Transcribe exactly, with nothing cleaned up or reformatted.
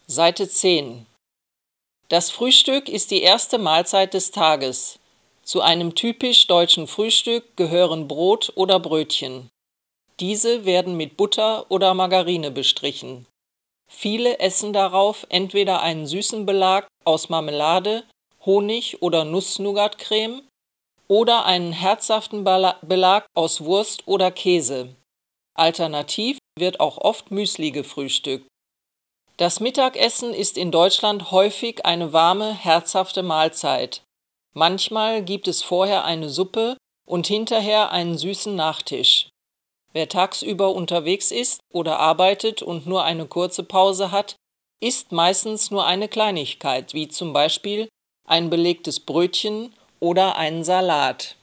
Seite zehn. Das Frühstück ist die erste Mahlzeit des Tages. Zu einem typisch deutschen Frühstück gehören Brot oder Brötchen. Diese werden mit Butter oder Margarine bestrichen. Viele essen darauf entweder einen süßen Belag aus Marmelade, Honig oder Nuss-Nougat-Creme oder einen herzhaften Belag aus Wurst oder Käse. Alternativ wird auch oft Müsli gefrühstückt. Das Mittagessen ist in Deutschland häufig eine warme, herzhafte Mahlzeit. Manchmal gibt es vorher eine Suppe und hinterher einen süßen Nachtisch. Wer tagsüber unterwegs ist oder arbeitet und nur eine kurze Pause hat, isst meistens nur eine Kleinigkeit, wie zum Beispiel ein belegtes Brötchen oder einen Salat.